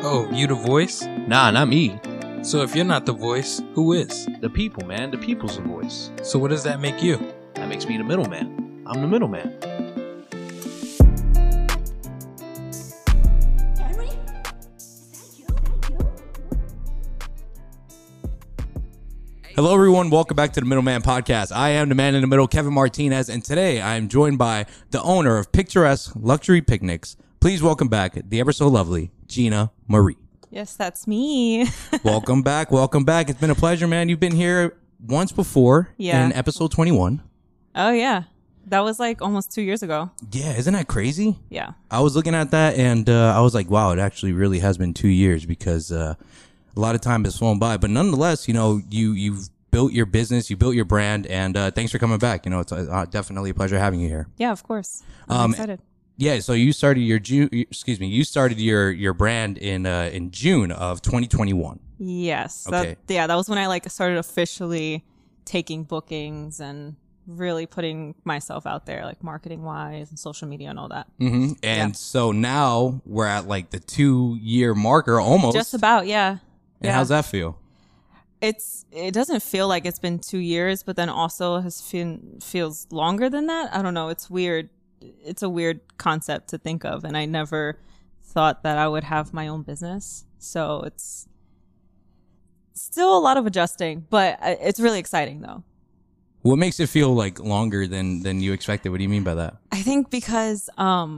Oh, you the voice? Nah, not me. So if you're not the voice, who is? The people, man. The people's the voice. So what does that make you? That makes me the middleman. I'm the middleman. Henry? Is that you? Hello, everyone. Welcome back to the Middleman Podcast. I am the man in the middle, Kevin Martinez, and today I am joined by the owner of Picturesque Luxury Picnics. Please welcome back the ever so lovely Gina Marie. Yes, that's me. Welcome back. Welcome back. It's been a pleasure, man. You've been here once before in episode 21. Oh, yeah. That was like almost 2 years ago. Yeah, isn't that crazy? Yeah. I was looking at that and I was like, wow, it actually really has been 2 years because a lot of time has flown by. But nonetheless, you know, you've built your business, you built your brand, and thanks for coming back. You know, it's definitely a pleasure having you here. Yeah, of course. I'm excited. Yeah, so you started you started your brand in June of 2021. Yes. Okay. That was when I like started officially taking bookings and really putting myself out there, like marketing wise and social media and all that. Mm-hmm. And so now we're at like the 2-year marker almost. Just about, yeah. And how's that feel? It doesn't feel like it's been 2 years, but then also feels longer than that. I don't know. It's weird. It's a weird concept to think of, and I never thought that I would have my own business. So it's still a lot of adjusting, but it's really exciting though. What makes it feel like longer than you expected? What do you mean by that? I think because I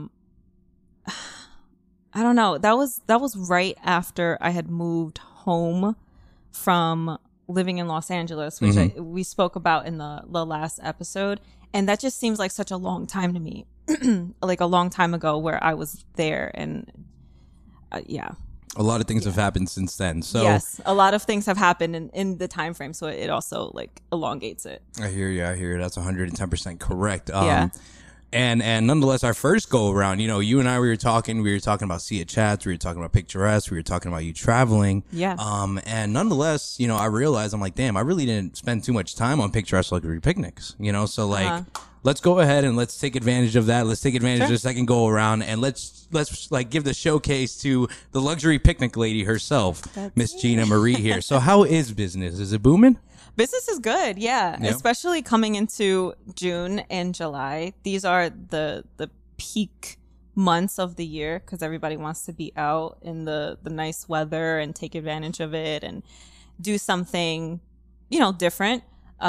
don't know. That was right after I had moved home from living in Los Angeles, which we spoke about in the last episode. And that just seems like such a long time to me, like a long time ago where I was there. And yeah. A lot of things have happened since then. So yes, a lot of things have happened in the time frame. So it also like elongates it. I hear you. That's 110% correct. Yeah. And nonetheless, our first go around, you know, you and I, we were talking about See It Chats, we were talking about Picturesque, we were talking about you traveling. Yeah. And nonetheless, you know, I realized, I'm like, damn, I really didn't spend too much time on Picturesque Luxury Picnics, you know? So like, let's go ahead and let's take advantage of that. Let's take advantage of the second go around and let's like give the showcase to the luxury picnic lady herself, Miss Gina Marie here. So how is business? Is it booming? Business is good, yeah. Yep. Especially coming into June and July. These are the peak months of the year because everybody wants to be out in the nice weather and take advantage of it and do something, you know, different.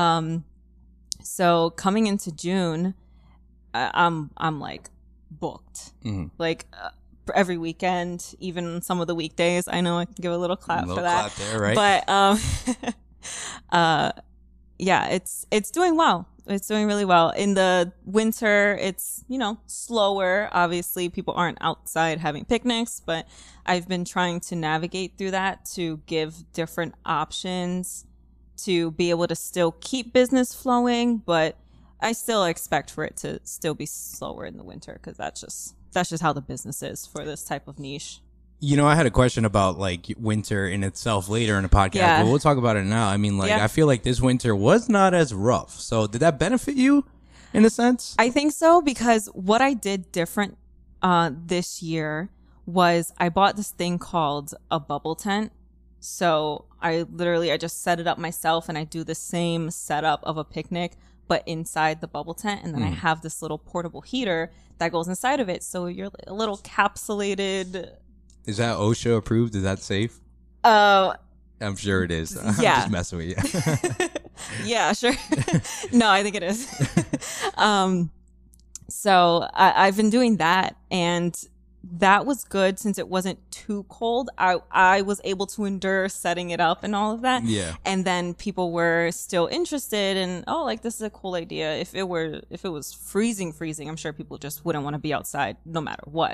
So coming into June, I'm like booked, like every weekend, even some of the weekdays. I know I can give a little clap for that. Clap there, right? But yeah, it's doing well. It's doing really well. In the winter, it's, you know, slower. Obviously, people aren't outside having picnics, but I've been trying to navigate through that to give different options to be able to still keep business flowing, but I still expect for it to still be slower in the winter because that's just how the business is for this type of niche. You know, I had a question about like winter in itself later in the podcast, but we'll talk about it now. I mean, like, I feel like this winter was not as rough. So did that benefit you in a sense? I think so, because what I did different this year was I bought this thing called a bubble tent. So I just set it up myself and I do the same setup of a picnic, but inside the bubble tent. And then I have this little portable heater that goes inside of it. So you're a little capsulated. Is that OSHA approved? Is that safe? I'm sure it is. I'm Yeah. just messing with you. Yeah, sure. No, I think it is. So I've been doing that, and that was good since it wasn't too cold. I was able to endure setting it up and all of that. Yeah. And then people were still interested in, oh, like, this is a cool idea. If it was freezing, I'm sure people just wouldn't want to be outside no matter what.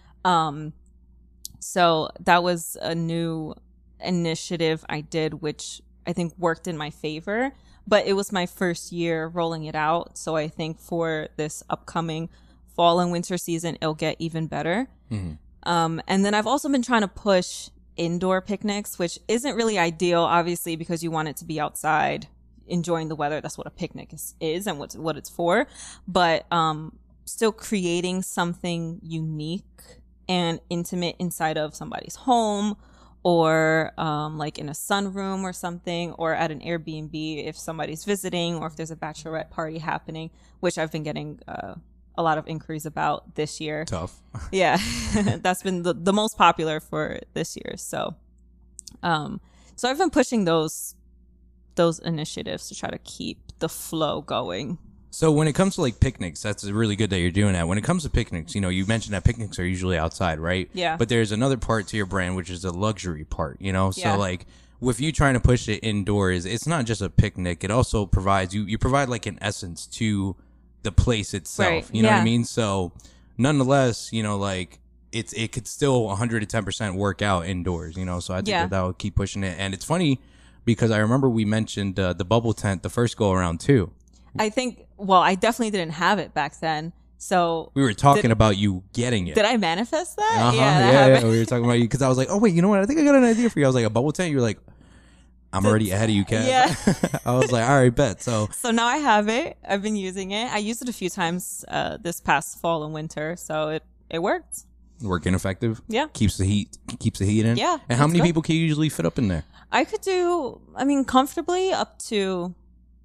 So that was a new initiative I did, which I think worked in my favor, but it was my first year rolling it out. So I think for this upcoming fall and winter season, it'll get even better. And then I've also been trying to push indoor picnics, which isn't really ideal, obviously, because you want it to be outside, enjoying the weather. That's what a picnic is and what it's for. But still creating something unique and intimate inside of somebody's home, or like in a sunroom or something, or at an Airbnb if somebody's visiting, or if there's a bachelorette party happening, which I've been getting a lot of inquiries about this year. Tough. Yeah, that's been the most popular for this year. So, so I've been pushing those initiatives to try to keep the flow going. So when it comes to like picnics, that's really good that you're doing that. When it comes to picnics, you know, you mentioned that picnics are usually outside, right? Yeah. But there's another part to your brand, which is the luxury part, you know? Yeah. So like with you trying to push it indoors, it's not just a picnic. It also provides you provide like an essence to the place itself. Right. You know what I Yeah. mean? So nonetheless, you know, like it could still 110% work out indoors, you know? So I think Yeah. that will keep pushing it. And it's funny because I remember we mentioned the bubble tent the first go around too. I think, well, I definitely didn't have it back then. So We were talking about you getting it. did I manifest that? Uh-huh. Yeah, that Yeah, happened. we were talking about you because I was like, oh wait, you know what? I think I got an idea for you. I was like, a bubble tent. You were like, I'm already ahead of you, Kat. Yeah. I was like, all right, bet. So So now I have it. I've been using it. I used it a few times this past fall and winter, so it worked. working effective. Yeah. Keeps the heat in. Yeah, And how it's many good. people can you usually fit up in there? I could do, I mean, comfortably up to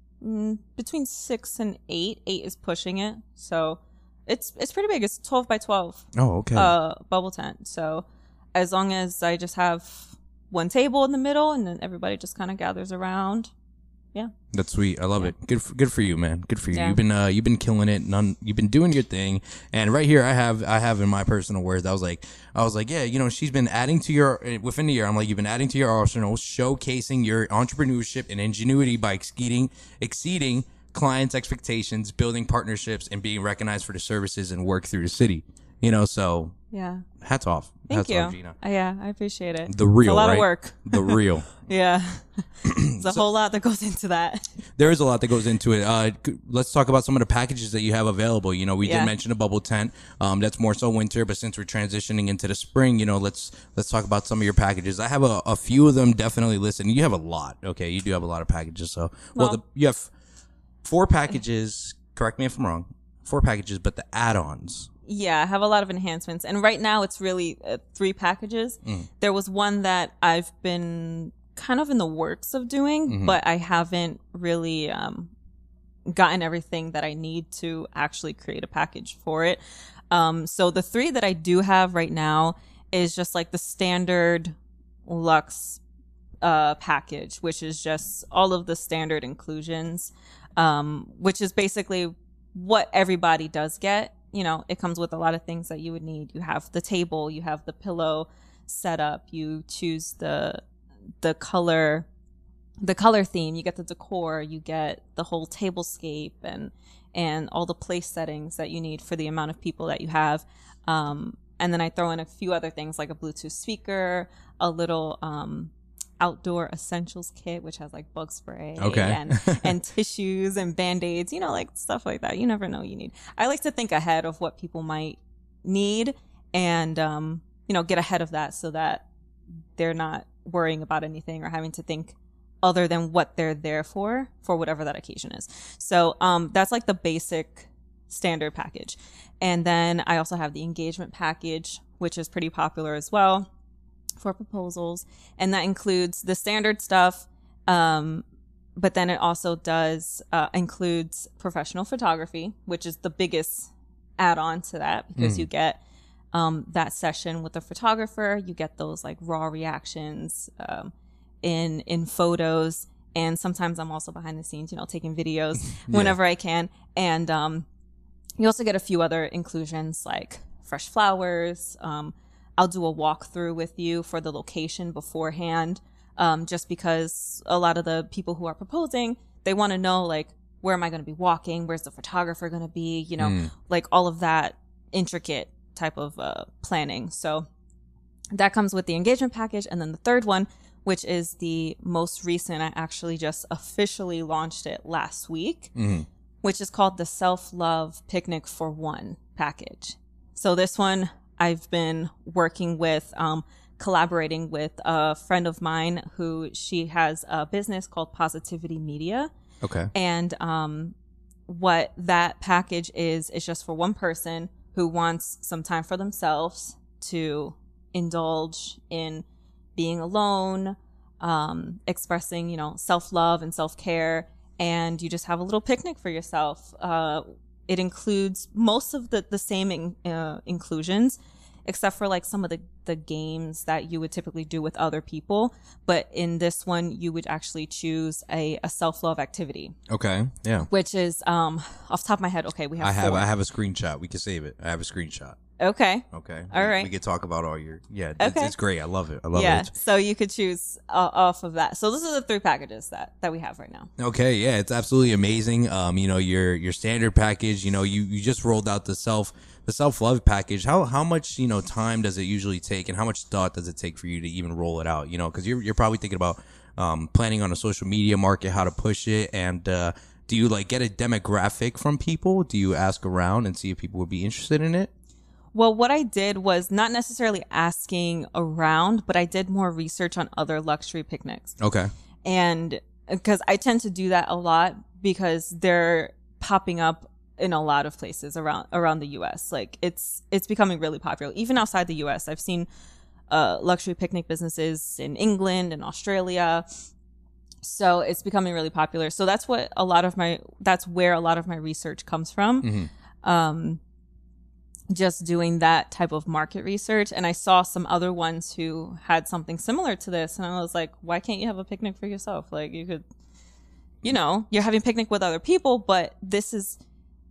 between 6 and 8. 8 is pushing it, so it's pretty big. It's 12 by 12 Oh, okay. bubble tent. So as long as I just have one table in the middle and then everybody just kind of gathers around. Yeah. That's sweet. I love it. Good for you, man. Good for you. Yeah. You've been killing it. You've been doing your thing. And right here, I have in my personal words, I was like, yeah, you know, she's been adding to your within the year. I'm like, you've been adding to your arsenal, showcasing your entrepreneurship and ingenuity by exceeding clients' expectations, building partnerships, and being recognized for the services and work through the city. You know, so Yeah. hats off. Thank hats you. off, Gina. Yeah, I appreciate it. The real, It's a lot right? of work. The real. Yeah. There's a whole lot that goes into that. There is a lot that goes into it. Let's talk about some of the packages that you have available. You know, we Yeah. did mention a bubble tent. That's more so winter, but since we're transitioning into the spring, you know, let's talk about some of your packages. I have a few of them definitely listed. You have a lot. Okay, you do have a lot of packages. So, you have 4 packages. Correct me if I'm wrong. 4 packages, but the add-ons. Yeah, I have a lot of enhancements. And right now it's really 3 packages. There was one that I've been kind of in the works of doing, but I haven't really gotten everything that I need to actually create a package for it. So the 3 that I do have right now is just like the standard luxe package, which is just all of the standard inclusions, which is basically what everybody does get. You know, it comes with a lot of things that you would need. You have the table, you have the pillow setup, you choose the color theme, you get the decor, you get the whole tablescape and all the place settings that you need for the amount of people that you have. And then I throw in a few other things like a Bluetooth speaker, a little outdoor essentials kit, which has like bug spray and tissues and band-aids, you know, like stuff like that. You never know you need. I like to think ahead of what people might need and, you know, get ahead of that so that they're not worrying about anything or having to think other than what they're there for whatever that occasion is. So that's like the basic standard package. And then I also have the engagement package, which is pretty popular as well for proposals, and that includes the standard stuff, but then it also does includes professional photography, which is the biggest add-on to that, because you get that session with the photographer, you get those like raw reactions in photos, and sometimes I'm also behind the scenes, you know, taking videos whenever I can, and you also get a few other inclusions like fresh flowers. I'll do a walkthrough with you for the location beforehand, just because a lot of the people who are proposing, they want to know, like, where am I going to be walking? Where's the photographer going to be? You know, like all of that intricate type of planning. So that comes with the engagement package. And then the third one, which is the most recent, I actually just officially launched it last week, which is called the Self-Love Picnic for One package. So this one, I've been working with, collaborating with a friend of mine who she has a business called Positivity Media. Okay. And what that package is just for one person who wants some time for themselves to indulge in being alone, expressing, self-love and self-care, and you just have a little picnic for yourself. It includes most of the same inclusions, except for like some of the games that you would typically do with other people. But in this one, you would actually choose a self-love activity. Okay. Yeah. Which is, off the top of my head, okay, we have I have a screenshot. We can save it. I have a screenshot. Okay. Okay. All right. We could talk about all your, Okay. it's great. I love it. I love Yeah. it. So you could choose off of that. So those are the 3 packages that we have right now. Okay, yeah, it's absolutely amazing. Your standard package, you just rolled out the self-love package. How much, time does it usually take, and how much thought does it take for you to even roll it out? Because you're probably thinking about planning on a social media market, how to push it, and do you like get a demographic from people? Do you ask around and see if people would be interested in it? Well, what I did was not necessarily asking around, but I did more research on other luxury picnics. Okay. And because I tend to do that a lot because they're popping up in a lot of places around the US. Like it's becoming really popular. Even outside the US, I've seen luxury picnic businesses in England and Australia. So it's becoming really popular. So that's where a lot of my research comes from. Mm-hmm. Just doing that type of market research. And I saw some other ones who had something similar to this. And I was like, why can't you have a picnic for yourself? Like you could, you're having a picnic with other people, but this is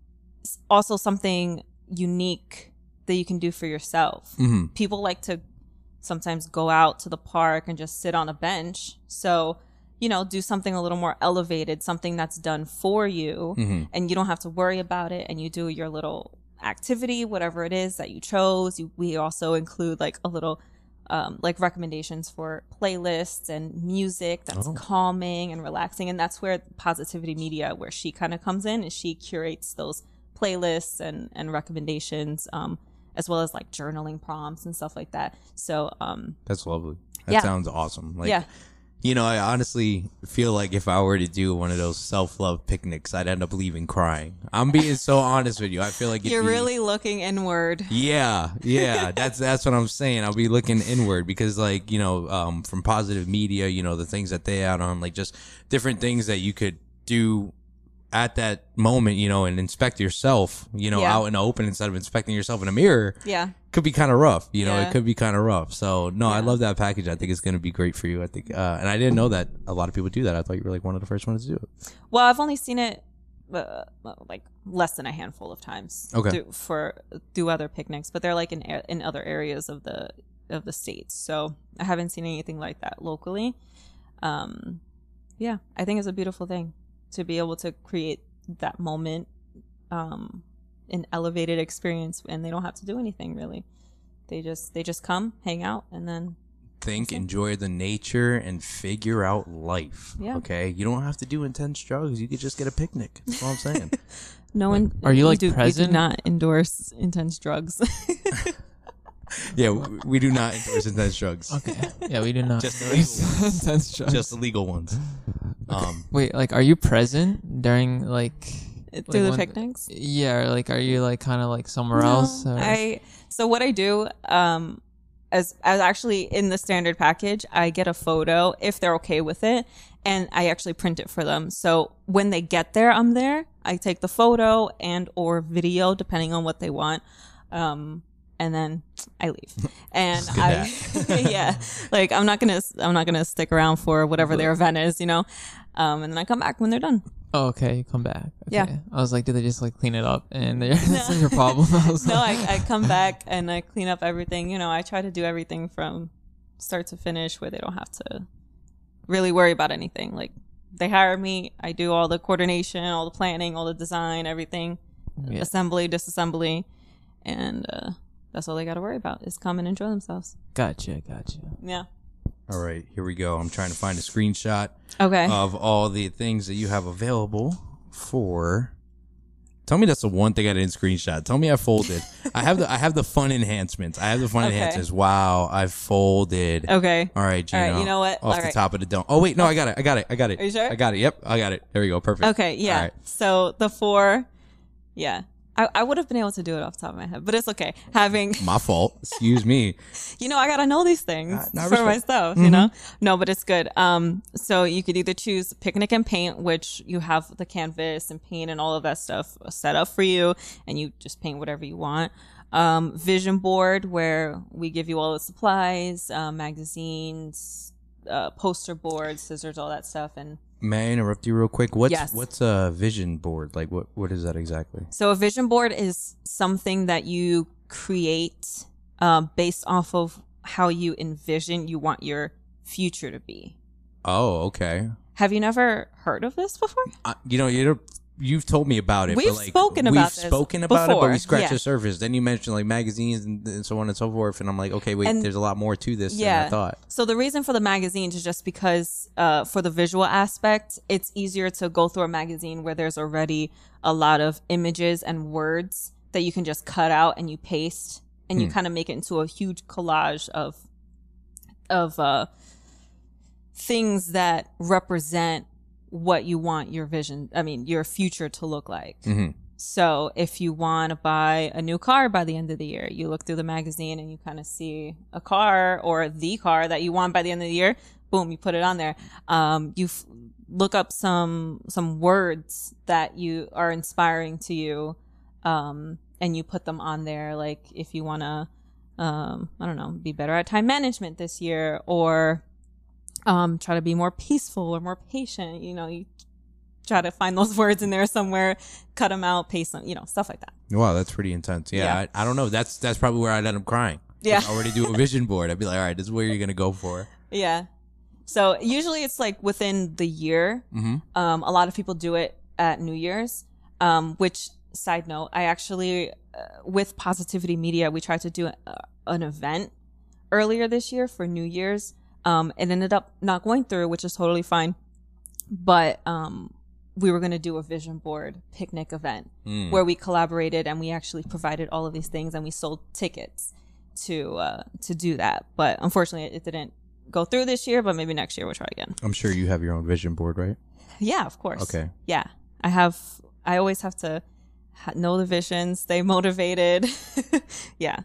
also something unique that you can do for yourself. Mm-hmm. People like to sometimes go out to the park and just sit on a bench. So, do something a little more elevated, something that's done for you, Mm-hmm. and you don't have to worry about it, and you do your little activity, whatever it is that you chose. We also include like a little like recommendations for playlists and music that's calming and relaxing, and that's where Positivity Media, where she kind of comes in, and she curates those playlists and recommendations, as well as like journaling prompts and stuff like that. So That's lovely. That sounds awesome. Like, yeah. I honestly feel like if I were to do one of those self-love picnics, I'd end up leaving crying. I'm being so honest with you. I feel like You're really looking inward. Yeah. That's what I'm saying. I'll be looking inward because, like, from Positive Media, the things that they add on, like just different things that you could do at that moment, and inspect yourself, out in the open instead of inspecting yourself in a mirror. Yeah. Could be kind of rough, Yeah. It could be kind of rough. So no, I Yeah. love that package. I think it's going to be great for you. I think, and I didn't know that a lot of people do that. I thought you were like one of the first ones to do it. Well, I've only seen it like less than a handful of times. Okay. Do other picnics, but they're like in other areas of the states. So I haven't seen anything like that locally. Yeah, I think it's a beautiful thing to be able to create that moment, an elevated experience, and they don't have to do anything really. They just come, hang out, and then Think, enjoy the nature, and figure out life. Yeah. Okay, you don't have to do intense drugs. You could just get a picnic. That's all I'm saying. no one. are you, like, we present? do not endorse intense drugs. Yeah, we do not endorse intense drugs. Okay. Yeah, we do not. Just the legal ones. Intense drugs. Just the legal ones. Wait, like, are you present during like Through the when- picnics? Yeah, or like, are you like kind of like somewhere No, else? Or? So what I do, as actually in the standard package, I get a photo if they're okay with it, and I actually print it for them. So when they get there, I'm there. I take the photo and or video depending on what they want, and then I leave. And yeah, like I'm not gonna stick around for whatever their event is, and then I come back when they're done. Oh, okay, you come back. Okay. Yeah. I was like, did they just like clean it up and that's not your problem? I was No, like, I come back and I clean up everything. I try to do everything from start to finish where they don't have to really worry about anything. Like they hire me, I do all the coordination, all the planning, all the design, everything, Yeah. assembly, disassembly, and that's all they got to worry about is come and enjoy themselves. Gotcha. Yeah. All right, here we go. I'm trying to find a screenshot Okay. of all the things that you have available for. Tell me that's the one thing I didn't screenshot. Tell me I folded. I have the fun enhancements. Okay. enhancements. Wow, I folded. Okay. All right, Gino. All right, you know what? Off All the right. top of the dome. Oh wait, no, I got it. Are you sure? I got it. Yep, I got it. There we go. Perfect. Okay. Yeah. All right. So the 4, yeah. I would have been able to do it off the top of my head, but it's okay. Having, My fault. Excuse me. I gotta know these things I for respect. myself, No, but it's good. So you could either choose picnic and paint, which you have the canvas and paint and all of that stuff set up for you, and you just paint whatever you want. Vision board, where we give you all the supplies, magazines, poster boards, scissors, all that stuff, and May I interrupt you real quick? Yes. What's a vision board? Like what is that exactly? so a vision board is something that you create based off of how you envision you want your future to be. Oh, okay. Have you never heard of this before? You've told me about it. We've but like, spoken about this it, but before, we scratched yeah. the surface. Then you mentioned like magazines and so on and so forth, and I'm like, okay, wait, And- there's a lot more to this than Yeah. I thought. So the reason for the magazines is just because for the visual aspect, it's easier to go through a magazine where there's already a lot of images and words that you can just cut out and you paste and you kind of make it into a huge collage of things that represent what you want your future to look like. Mm-hmm. So if you want to buy a new car by the end of the year, you look through the magazine and you kind of see a car or the car that you want by the end of the year. Boom, you put it on there. Look up some words that you are inspiring to you, and you put them on there. Like if you want to, I don't know, be better at time management this year, or try to be more peaceful or more patient. You try to find those words in there somewhere, cut them out, paste them, stuff like that. Wow, that's pretty intense. Yeah, Yeah. I don't know. That's probably where I'd end up crying. Yeah. If I already do a vision board. I'd be like, all right, this is where you're gonna go for. Yeah. So usually it's like within the year. Mm-hmm. A lot of people do it at New Year's, which, side note, I actually, with Positivity Media, we tried to do an event earlier this year for New Year's. It ended up not going through, which is totally fine. But we were going to do a vision board picnic event where we collaborated and we actually provided all of these things and we sold tickets to do that. But unfortunately, it didn't go through this year, but maybe next year we'll try again. I'm sure you have your own vision board, right? Yeah, of course. Okay. Yeah. I always have to know the vision, stay motivated. Yeah.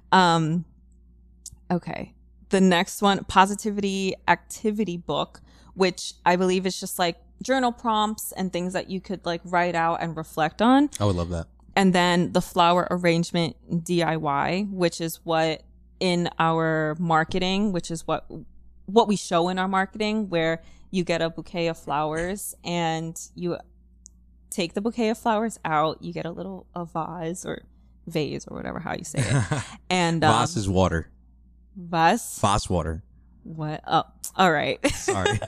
Okay. The next one, Positivity Activity Book, which I believe is just like journal prompts and things that you could like write out and reflect on. I would love that. And then the flower arrangement DIY, which is what in our marketing, which is what we show in our marketing, where you get a bouquet of flowers and you take the bouquet of flowers out, you get a vase or whatever, how you say it. And Voss is water. Vase? Voss water. What? Oh, all right. Sorry.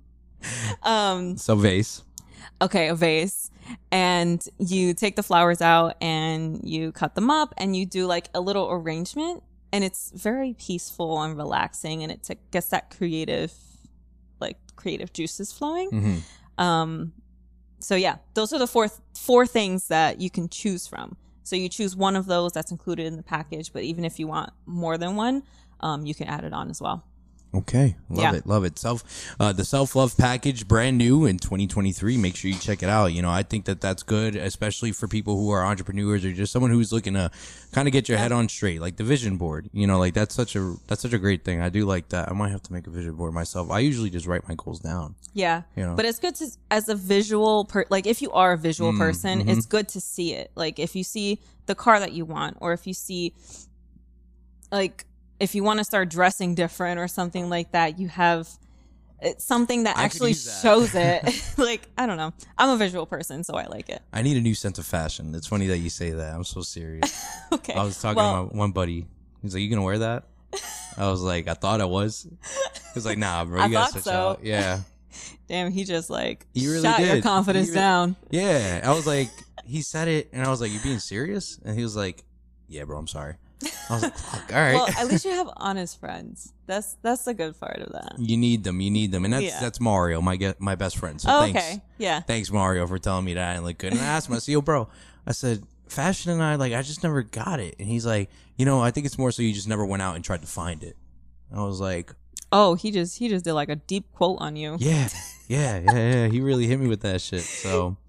So vase. Okay, a vase. And you take the flowers out and you cut them up and you do like a little arrangement, and it's very peaceful and relaxing, and it gets that creative juices flowing. Mm-hmm. So yeah, those are the four things that you can choose from. So you choose one of those that's included in the package, but even if you want more than one, you can add it on as well. Okay, love Yeah. it, love it. The self-love package, brand new in 2023. Make sure you check it out. I think that's good, especially for people who are entrepreneurs or just someone who's looking to kind of get your head on straight, like the vision board. Like that's such a great thing. I do like that. I might have to make a vision board myself. I usually just write my goals down. Yeah, You know. but it's good to, as a visual like if you are a visual person, it's good to see it. Like if you see the car that you want, or if you see like if you want to start dressing different or something like that, you have something that I could actually use that. shows it. Like, I don't know. I'm a visual person, so I like it. I need a new sense of fashion. It's funny that you say that. I'm so serious. Okay. I was talking to my one buddy. He's like, "You gonna wear that?" I was like, "I thought I was." He was like, "Nah, bro, I you gotta thought switch so. out." Yeah. Damn, he just like He really shot your did. confidence He really- down. Yeah. I was like, he said it, and I was like, "You being serious?" And he was like, "Yeah, bro, I'm sorry." I was like, "Fuck, all right." Well, at least you have honest friends. That's the good part of that. You need them, and that's Yeah. that's Mario, my best friend. So Oh, thanks, okay. Yeah. thanks Mario for telling me that I didn't look good. And I asked him, I said, "Yo, bro," I said, "Fashion and I just never got it." And he's like, I think it's more so you just never went out and tried to find it." I was like, Oh, he just did like a deep quote on you. yeah. He really hit me with that shit. So,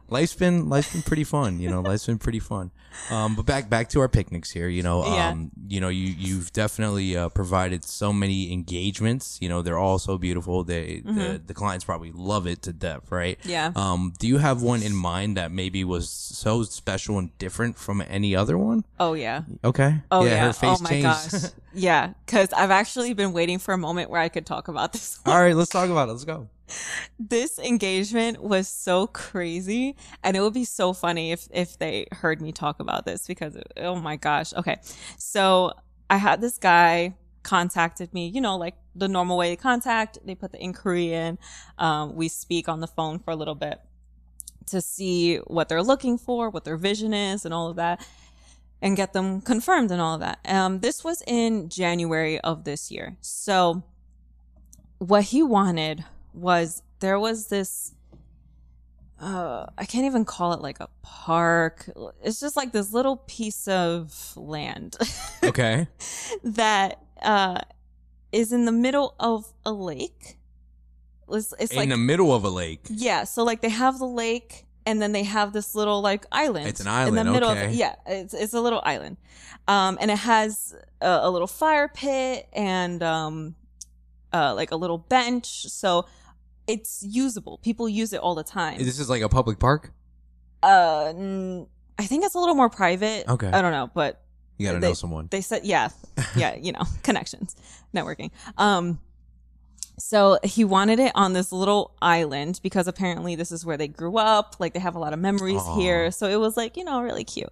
life's been pretty fun. Life's been pretty fun. But back to our picnics here. Yeah. You've definitely provided so many engagements. They're all so beautiful. The clients probably love it to death, right? Yeah. Do you have one in mind that maybe was so special and different from any other one? Oh yeah. Okay. Oh yeah. Her face Oh my changed. gosh. Yeah, because I've actually been waiting for a moment where I could talk about this one. All right, let's talk about it. Let's go. This engagement was so crazy, and it would be so funny if they heard me talk about this because oh my gosh. Okay, so I had this guy contacted me, like the normal way to contact. They put the inquiry in. We speak on the phone for a little bit to see what they're looking for, what their vision is, and all of that, and get them confirmed and all of that. This was in January of this year. So what he wanted was there was this I can't even call it like a park. It's just like this little piece of land Okay. that is in the middle of a lake. It's In like the middle of a lake. yeah, so like they have the lake and then they have this little like island. It's an island, in the middle okay. of yeah, it's a little island. And it has a little fire pit and like a little bench. So it's usable. People use it all the time. This is like a public park? I think it's a little more private. Okay. I don't know, but You gotta know someone. they said yeah, connections, networking. So he wanted it on this little island because apparently this is where they grew up. Like they have a lot of memories Aw. here. So it was like, really cute.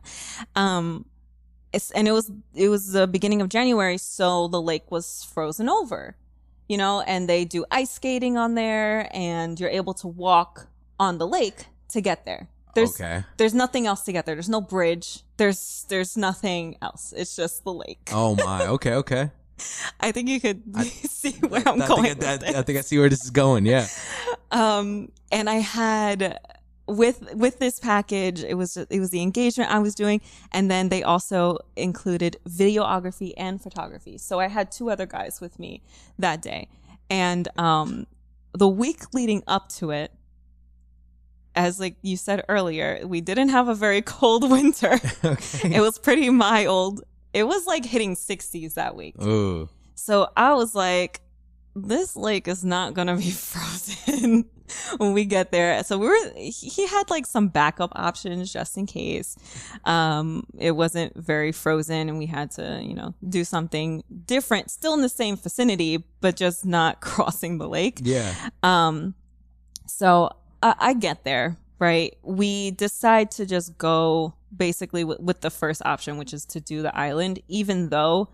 It was the beginning of January, so the lake was frozen over, and they do ice skating on there and you're able to walk on the lake to get there. There's nothing else to get there. There's no bridge. There's nothing else. It's just the lake. Oh my. Okay. I think you could see where I'm going. I think I see where this is going. Yeah. And I had with this package, it was the engagement I was doing, and then they also included videography and photography. So I had 2 other guys with me that day, and the week leading up to it, as like you said earlier, we didn't have a very cold winter. Okay. It was pretty mild. It was like hitting 60s that week. Ooh. So I was like, this lake is not going to be frozen when we get there. So he had like some backup options just in case. It wasn't very frozen and we had to, do something different, still in the same vicinity, but just not crossing the lake. Yeah. So I get there, right? We decide to just go basically with the first option, which is to do the island, even though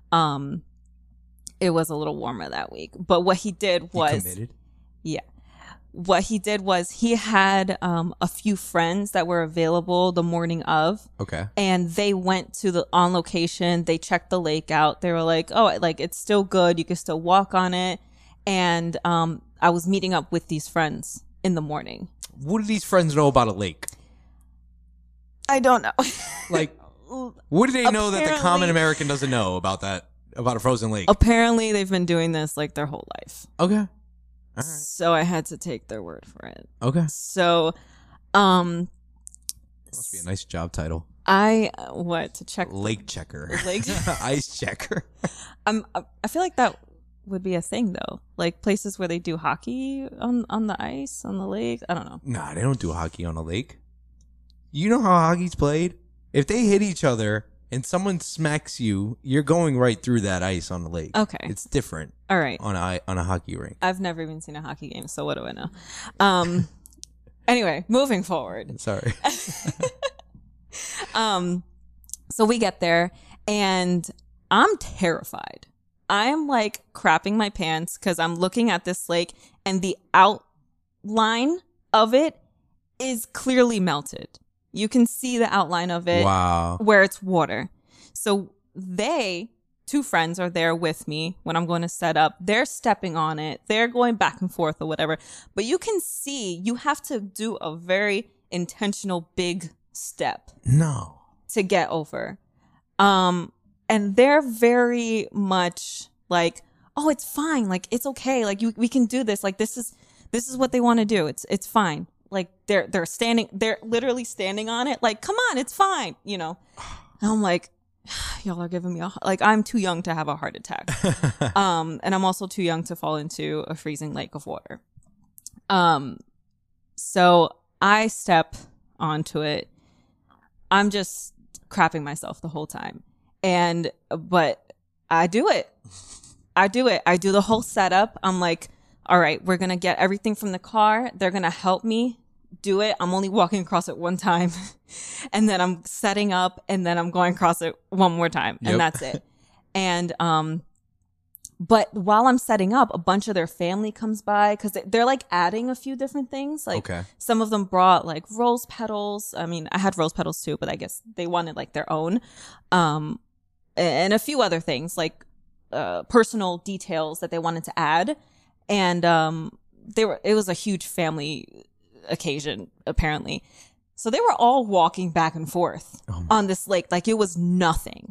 it was a little warmer that week. But what he did was committed? Yeah. What he did was he had a few friends that were available the morning of. Okay. And they went to on location. They checked the lake out. They were like, oh, like it's still good. You can still walk on it. And I was meeting up with these friends in the morning. What do these friends know about a lake? I don't know. Like, what do they know that the common Apparently- American doesn't know about a frozen lake? Apparently, they've been doing this like their whole life. Okay. All right. So I had to take their word for it. Okay. So, Must be a nice job title. to check Lake checker. Lake- Ice checker. I feel like that would be a thing though, like places where they do hockey on the ice on the lake. I don't know. Nah, they don't do hockey on a lake. You know how hockey's played? If they hit each other and someone smacks you, you're going right through that ice on the lake. Okay. It's different All right. on a hockey rink. I've never even seen a hockey game, so what do I know? Anyway, moving forward. Sorry. So we get there and I'm terrified. I'm like crapping my pants because I'm looking at this lake and the outline of it is clearly melted. You can see the outline of it. Wow. Where it's water. So 2 friends are there with me when I'm going to set up. They're stepping on it. They're going back and forth or whatever. But you can see you have to do a very intentional big step No. to get over. And they're very much like, oh, it's fine. Like, it's okay. Like, we can do this. Like, this is what they want to do. It's fine. like they're literally standing on it. Like, come on, it's fine. You know, and I'm like, y'all are giving me like, I'm too young to have a heart attack. And I'm also too young to fall into a freezing lake of water. So I step onto it. I'm just crapping myself the whole time. But I do it. I do the whole setup. I'm like, all right, we're going to get everything from the car. They're going to help me do it. I'm only walking across it one time. And then I'm setting up, and then I'm going across it one more time. And that's it. And, but while I'm setting up, a bunch of their family comes by because they're like adding a few different things. Like some of them brought like rose petals. I mean, I had rose petals too, but I guess they wanted like their own. And a few other things like personal details that they wanted to add. And it was a huge family occasion, apparently. So they were all walking back and forth on this lake. Like it was nothing.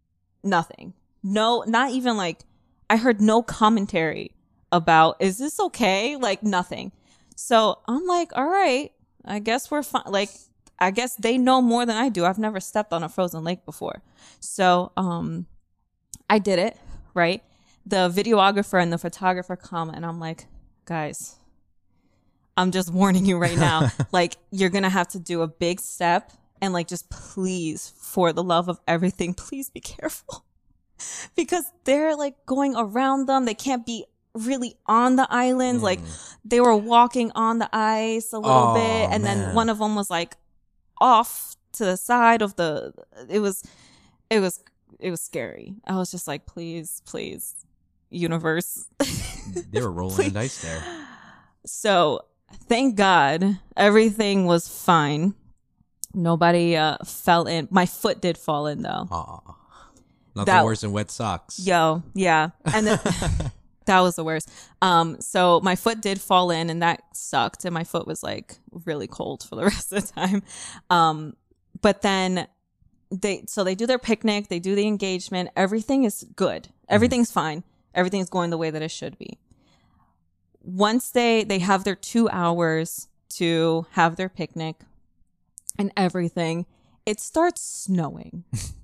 No, not even like, I heard no commentary about, is this okay? Like nothing. So I'm like, all right, I guess we're fine. Like, I guess they know more than I do. I've never stepped on a frozen lake before. So I did it, right? The videographer and the photographer come, and I'm like, guys, I'm just warning you right now. Like, you're going to have to do a big step, and like, just please, for the love of everything, please be careful. Because they're like going around them. They can't be really on the islands. Like they were walking on the ice a little bit. And then one of them was like off to the side of it was scary. I was just like, please, universe. They were rolling the dice there. So thank God everything was fine. Nobody fell in. My foot did fall in though. Aw. Nothing worse than wet socks. Yo, yeah. And that was the worst. So my foot did fall in, and that sucked. And my foot was like really cold for the rest of the time. But then they do their picnic, they do the engagement. Everything is good. Everything's fine. Everything's going the way that it should be. Once they have their 2 hours to have their picnic and everything, it starts snowing.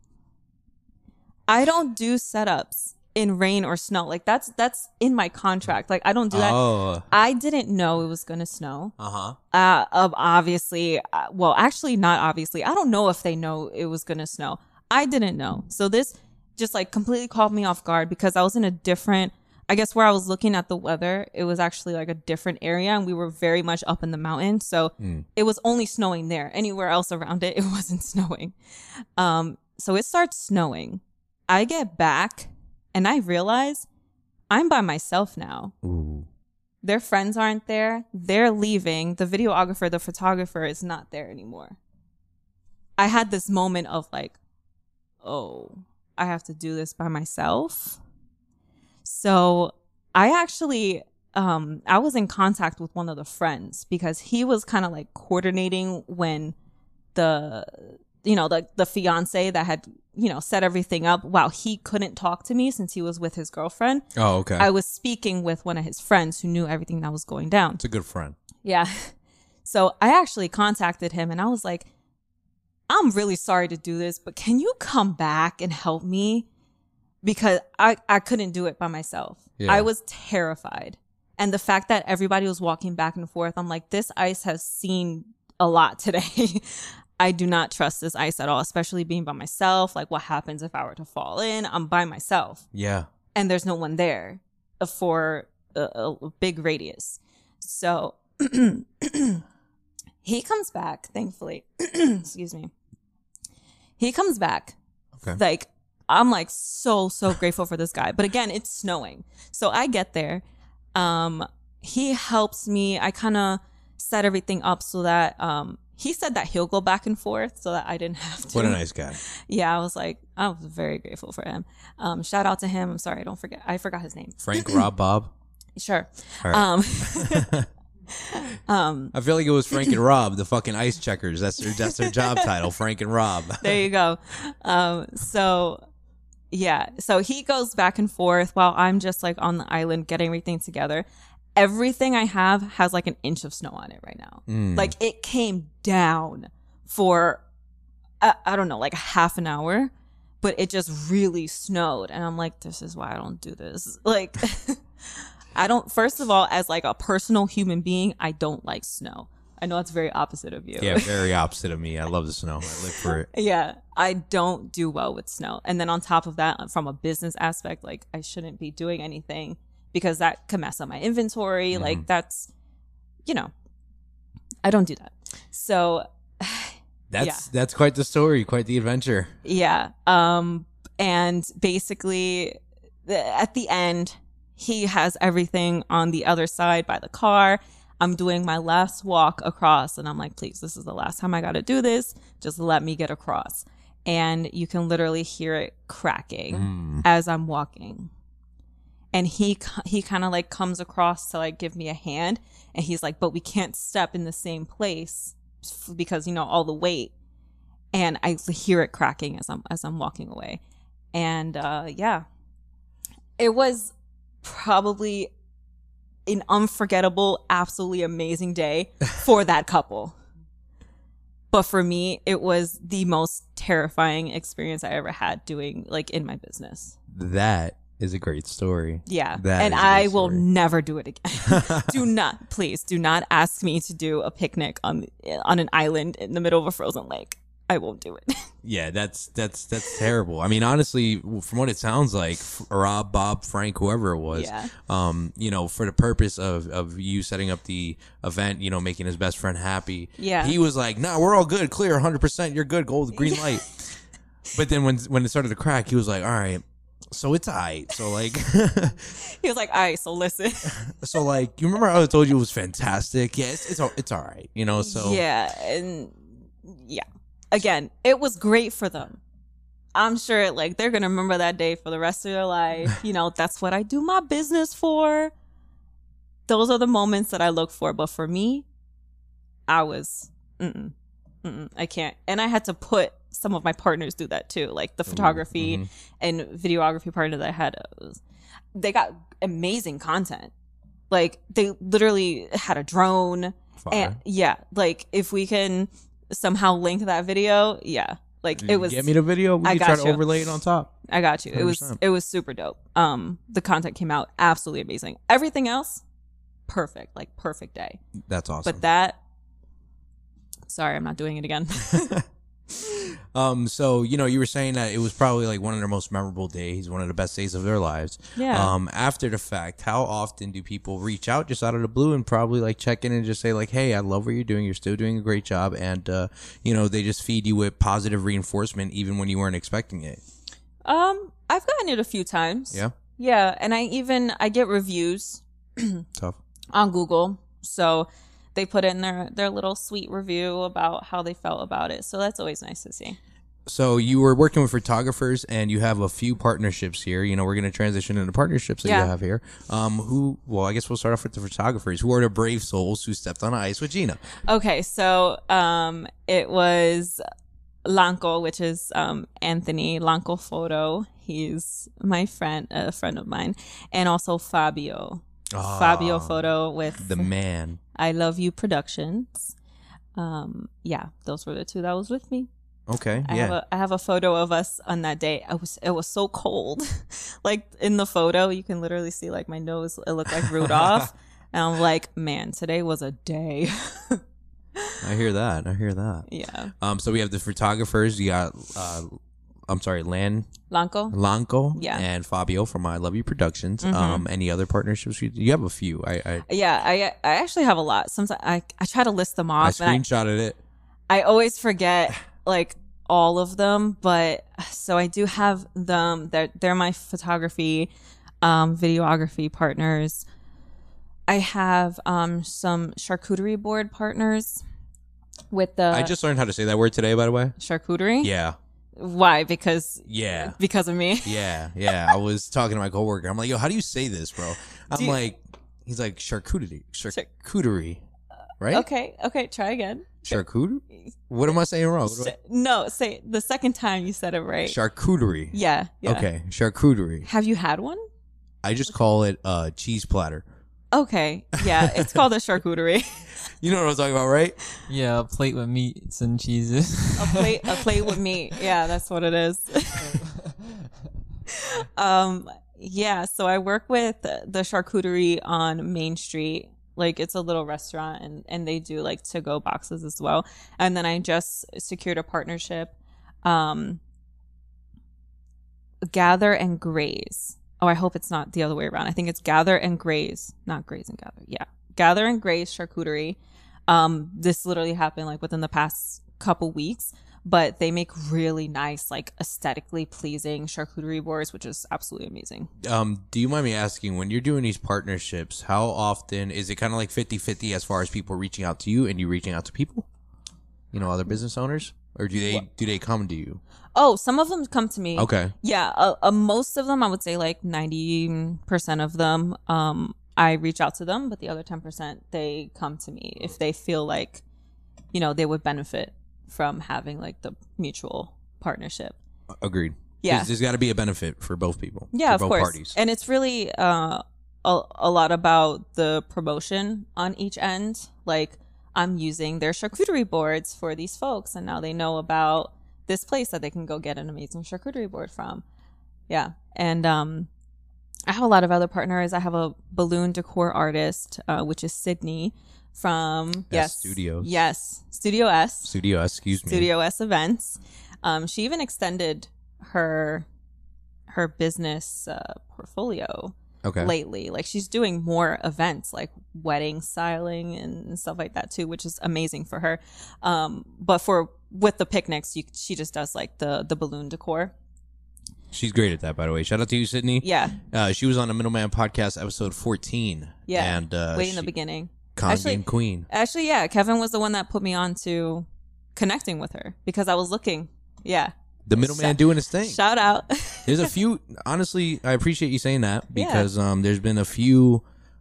I don't do setups in rain or snow. Like that's in my contract. Like I don't do that. Oh. I didn't know it was going to snow. Obviously, well, actually not obviously. I don't know if they know it was going to snow. I didn't know. So this just like completely caught me off guard because I was in a different, I guess where I was looking at the weather, it was actually like a different area, and we were very much up in the mountains. So it was only snowing there. Anywhere else around it, it wasn't snowing. So it starts snowing. I get back and I realize I'm by myself now. Ooh. Their friends aren't there. They're leaving. The videographer, the photographer is not there anymore. I had this moment of like, oh, I have to do this by myself. So I actually, I was in contact with one of the friends because he was kind of like coordinating when the fiance that had, set everything up while he couldn't talk to me since he was with his girlfriend. Oh, okay. I was speaking with one of his friends who knew everything that was going down. It's a good friend. Yeah. So I actually contacted him and I was like, I'm really sorry to do this, but can you come back and help me? Because I couldn't do it by myself. Yeah. I was terrified. And the fact that everybody was walking back and forth, I'm like, this ice has seen a lot today. I do not trust this ice at all, especially being by myself. Like, what happens if I were to fall in? I'm by myself. Yeah. And there's no one there for a big radius. So he comes back, thankfully. Excuse me. He comes back. Okay. Like, I'm like so grateful for this guy. But again, it's snowing. So I get there. He helps me. I kind of set everything up so that he said that he'll go back and forth so that I didn't have to. What a nice guy. Yeah, I was very grateful for him. Shout out to him. I'm sorry, I forgot his name. Frank Rob Bob? Sure. All right. I feel like it was Frank and Rob, the fucking ice checkers. That's their job title, Frank and Rob. There you go. So he goes back and forth while I'm just like on the island getting everything together. everything I have has like an inch of snow on it right now. Like it came down for I don't know, like a half an hour, but it just really snowed. And I'm like, this is why I don't do this. Like, I don't, first of all, as like a personal human being, I don't like snow. I know it's very opposite of you. Yeah, very opposite of me. I love the snow. I live for it. Yeah, I don't do well with snow. And then on top of that, from a business aspect, like I shouldn't be doing anything because that could mess up my inventory. Like that's, you know, I don't do that. So That's quite the story, quite the adventure. yeah. And basically at the end, he has everything on the other side by the car. I'm doing my last walk across and I'm like, please, this is the last time I got to do this. Just let me get across. And you can literally hear it cracking as I'm walking. And he kind of like comes across to like give me a hand. And he's like, but we can't step in the same place because, you know, all the weight. And I hear it cracking as I'm walking away. And yeah, it was probably an unforgettable, absolutely amazing day for that couple. But for me, it was the most terrifying experience I ever had doing like in my business. That is a great story. Yeah. That And is a I great will story. never do it again. Please do not ask me to do a picnic on an island in the middle of a frozen lake. I won't do it. Yeah, that's terrible. I mean, honestly, from what it sounds like, Rob, Bob, Frank, whoever it was, Yeah. you know, for the purpose of you setting up the event, you know, making his best friend happy. Yeah. He was like, "Nah, we're all good, clear, 100%. You're good, gold, green light." But then when it started to crack, he was like, "All right, so it's alright." So like, He was like, all right, so listen. so like, you remember how I told you it was fantastic? Yeah, it's all right, you know. So Yeah. And yeah. Again, it was great for them. I'm sure like they're going to remember that day for the rest of their life. You know, that's what I do my business for. Those are the moments that I look for. But for me, I was, I can't. And I had to put some of my partners do that too. Like the photography and videography partner that I had, they got amazing content. Like they literally had a drone. Fire. And yeah, like if we can somehow link that video, yeah. Like Did it you was get me the video. We I can try got to you. overlay it on top. I got you. 100%. It was super dope. The content came out absolutely amazing. Everything else, perfect. Like perfect day. That's awesome. But that, sorry, I'm not doing it again. So you know, you were saying that it was probably like one of their most memorable days, one of the best days of their lives. Yeah. After the fact, how often do people reach out just out of the blue and probably like check in and just say like, "Hey, I love what you're doing. You're still doing a great job," and you know, they just feed you with positive reinforcement even when you weren't expecting it. I've gotten it a few times. Yeah, Yeah, and I get reviews tough. on Google. So they put in their little sweet review about how they felt about it. So that's always nice to see. So you were working with photographers, and you have a few partnerships here. You know, we're going to transition into partnerships that Yeah. you have here. Well, I guess we'll start off with the photographers. Who are the brave souls who stepped on ice with Gina? Okay, so it was Lanco, which is Anthony Lanco Photo. He's my friend, a friend of mine, and also Fabio. Fabio Photo with The man. I Love You Productions. Yeah, those were the two that was with me. Okay. I Yeah. have a photo of us on that day. It was so cold. Like in the photo, you can literally see like my nose. It looked like Rudolph, and I'm like, man, today was a day. I hear that. Yeah, So we have the photographers. You got, Lanco. Lanco, Yeah. and Fabio from I Love You Productions. Any other partnerships? You have a few. I Yeah, I actually have a lot. Sometimes I try to list them off, and screenshotted it. I always forget like all of them. But so I do have them. They're my photography, videography partners. I have some charcuterie board partners with the I just learned how to say that word today, by the way. charcuterie. Yeah. Why? Because Yeah. of me. Yeah. Yeah. I was talking to my coworker. I'm like, yo, how do you say this, bro? He's like, charcuterie. Right? Okay, try again. Charcuterie? What am I saying wrong? No, say the second time you said it right. Charcuterie. Yeah. Okay. Charcuterie. Have you had one? I just call it cheese platter. Okay, yeah, it's called a charcuterie. You know what I'm talking about, right? Yeah, a plate with meats and cheeses. a plate with meat. Yeah, that's what it is. Yeah, so I work with the charcuterie on Main Street. Like, it's a little restaurant, and they do like to-go boxes as well. And then I just secured a partnership, Gather and Graze. Oh, I hope it's not the other way around. I think it's Gather and Graze, not Graze and Gather. Yeah, Gather and Graze charcuterie. This literally happened like within the past couple weeks, but they make really nice, like aesthetically pleasing charcuterie boards, which is absolutely amazing. Do you mind me asking, when you're doing these partnerships, how often is it kind of like 50-50 as far as people reaching out to you and you reaching out to people? You know, other business owners? Or do they come to you? Oh, some of them come to me. Okay. Yeah, most of them, I would say like 90% of them, I reach out to them, but the other 10%, they come to me if they feel like, you know, they would benefit from having like the mutual partnership. Agreed. Yeah. There's got to be a benefit for both people. Yeah, for of both course. parties. And it's really a lot about the promotion on each end. Like, I'm using their charcuterie boards for these folks, and now they know about this place that they can go get an amazing charcuterie board from. Yeah. And I have a lot of other partners. I have a balloon decor artist, which is Sydney from Studios. Yes, Studio S. Studio S, excuse me. Studio S events. She even extended her business portfolio lately. Like, she's doing more events like wedding styling and stuff like that too, which is amazing for her. But with the picnics, she just does like the balloon decor. She's great at that, by the way. Shout out to you, Sydney. Yeah. She was on the Middleman podcast, episode 14. Yeah. And way in the beginning. Con Game Queen. Actually, yeah. Kevin was the one that put me on to connecting with her because I was looking. Yeah. The middleman doing his thing. Shout out. There's a few, honestly, I appreciate you saying that because there's been a few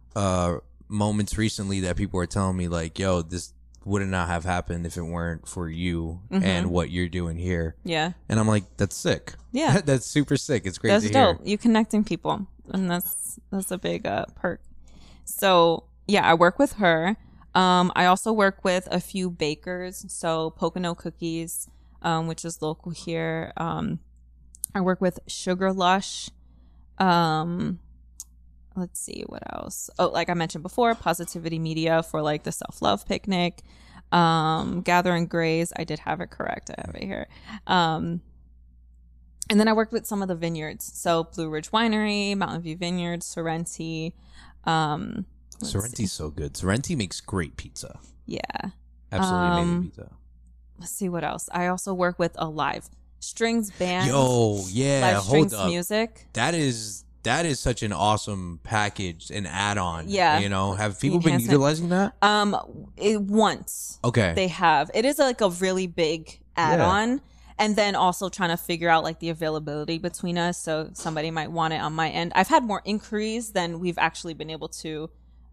moments recently that people are telling me like, yo, this would not have happened if it weren't for you and what you're doing here. Yeah. And I'm like, that's sick. Yeah. That's super sick. It's great That's to hear. dope. You connecting people. And that's a big perk. So, yeah, I work with her. I also work with a few bakers. So, Pocono Cookies, which is local here. I work with Sugar Lush. Let's see what else. Oh, like I mentioned before, Positivity Media for like the self-love picnic. Gather and Graze, I did have it correct. I have it here. And then I worked with some of the vineyards. So Blue Ridge Winery, Mountain View Vineyards, Sorrenti. Sorrenti's so good. Sorrenti makes great pizza. Yeah. Absolutely amazing pizza. Let's see what else. I also work with a live strings band. Yo, yeah, live hold strings up. music. That is such an awesome package and add-on. Yeah. You know, have people been Enhancement. utilizing that? Once. Okay. They have. It is like a really big add-on. And then also trying to figure out like the availability between us. So somebody might want it on my end. I've had more inquiries than we've actually been able to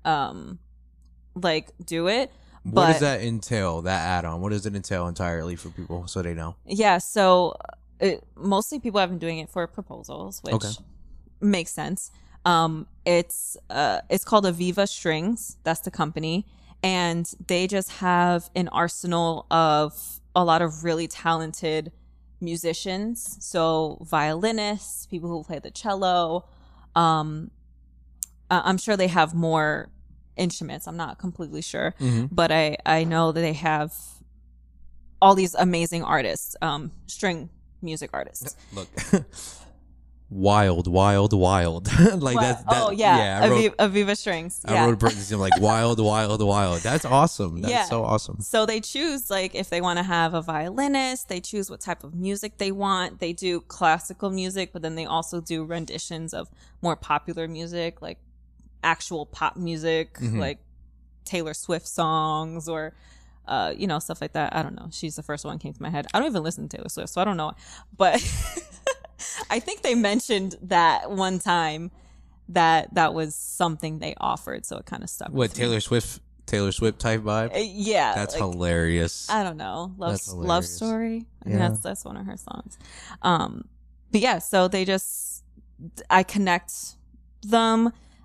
like do it. What does that entail, that add-on? What does it entail entirely for people so they know? Yeah, so mostly people have been doing it for proposals, which makes sense. It's called Aviva Strings. That's the company. And they just have an arsenal of a lot of really talented musicians. So violinists, people who play the cello. I'm sure they have more instruments. I'm not completely sure. But I know that they have all these amazing artists, string music artists. Look. Wild. Like that. Oh yeah, I wrote, Aviva Strings. I Yeah. wrote a parenthesis, I'm like wild. That's awesome. That's so awesome. So they choose like if they want to have a violinist, they choose what type of music they want. They do classical music, but then they also do renditions of more popular music, like actual pop music, like Taylor Swift songs or stuff like that. I don't know. She's the first one that came to my head. I don't even listen to Taylor Swift, so I don't know. But I think they mentioned that one time that was something they offered, so it kind of stuck. What, with me. Taylor Swift type vibe? Yeah. That's like, hilarious. I don't know. That's Love hilarious. Story. I mean, Yeah. that's one of her songs. But yeah, so I connect them.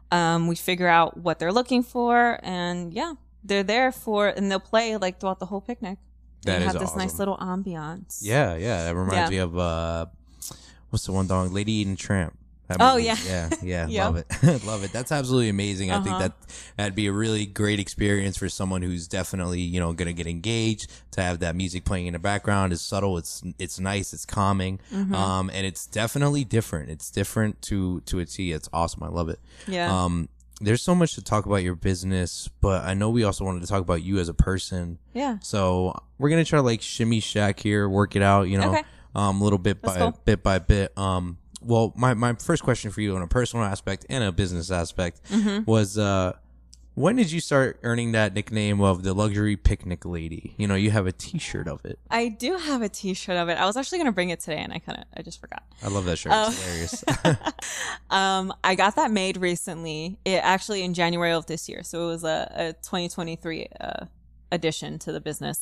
We figure out what they're looking for, and yeah, they're there for, and they'll play like throughout the whole picnic. That and is have this nice awesome. little ambiance. Yeah, that reminds me of what's the one dog? Lady Eating Tramp. That Oh, movie. yeah. yeah, Yep. love it, love it. That's absolutely amazing. I think Uh-huh. that'd be a really great experience for someone who's definitely gonna get engaged. To have that music playing in the background is subtle. It's nice. It's calming. Mm-hmm. And it's definitely different. It's different to a T. It's awesome. I love it. Yeah. There's so much to talk about your business, but I know we also wanted to talk about you as a person. Yeah. So we're gonna try to like shimmy shack here, work it out, Okay. Little bit That's by cool. bit by bit. Well, my first question for you on a personal aspect and a business aspect Mm-hmm. was, when did you start earning that nickname of the luxury picnic lady? You have a T-shirt of it. I do have a T-shirt of it. I was actually gonna bring it today, and I just forgot. I love that shirt. Oh. It's hilarious. I got that made recently. It actually in January of this year, so it was a 2023 addition to the business.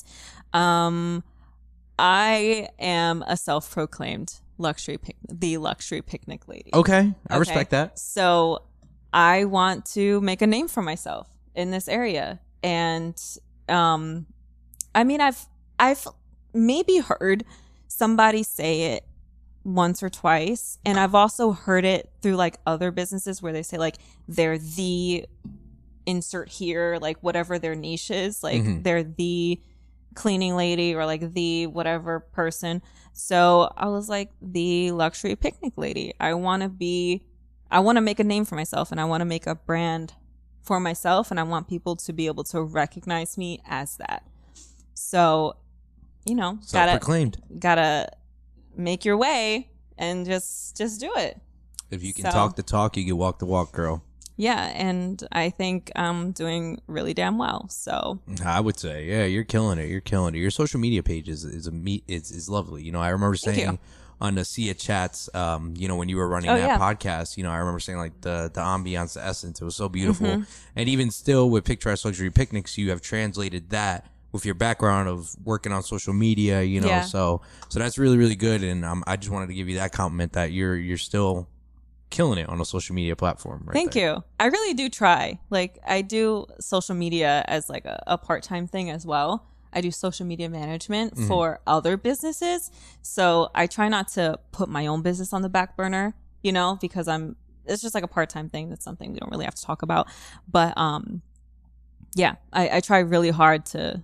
I am a self-proclaimed luxury picnic lady. Okay, I Okay. respect that. So I want to make a name for myself in this area. And I mean I've maybe heard somebody say it once or twice, and I've also heard it through like other businesses where they say like they're the insert here, like whatever their niche is, like Mhm. they're the cleaning lady or like the whatever person. So I was like, the luxury picnic lady. I want to make a name for myself, and I want to make a brand for myself, and I want people to be able to recognize me as that. So, gotta Self-proclaimed. make your way and just do it. If you can So- talk the talk, you can walk the walk, girl. Yeah, and I think I'm doing really damn well. So, I would say, yeah, you're killing it. You're killing it. Your social media page is lovely. I remember Thank saying you. on the Sia chats, when you were running Oh, that yeah. podcast, I remember saying like the ambiance, the essence, it was so beautiful. Mm-hmm. And even still with Picturesque Luxury Picnics, you have translated that with your background of working on social media, Yeah. so that's really, really good. And I just wanted to give you that compliment that you're still killing it on a social media platform. Right thank there. you. I really do try. Like, I do social media as like a part-time thing as well. I do social media management for other businesses. So I try not to put my own business on the back burner, because it's just like a part-time thing. That's something we don't really have to talk about. But yeah, I try really hard to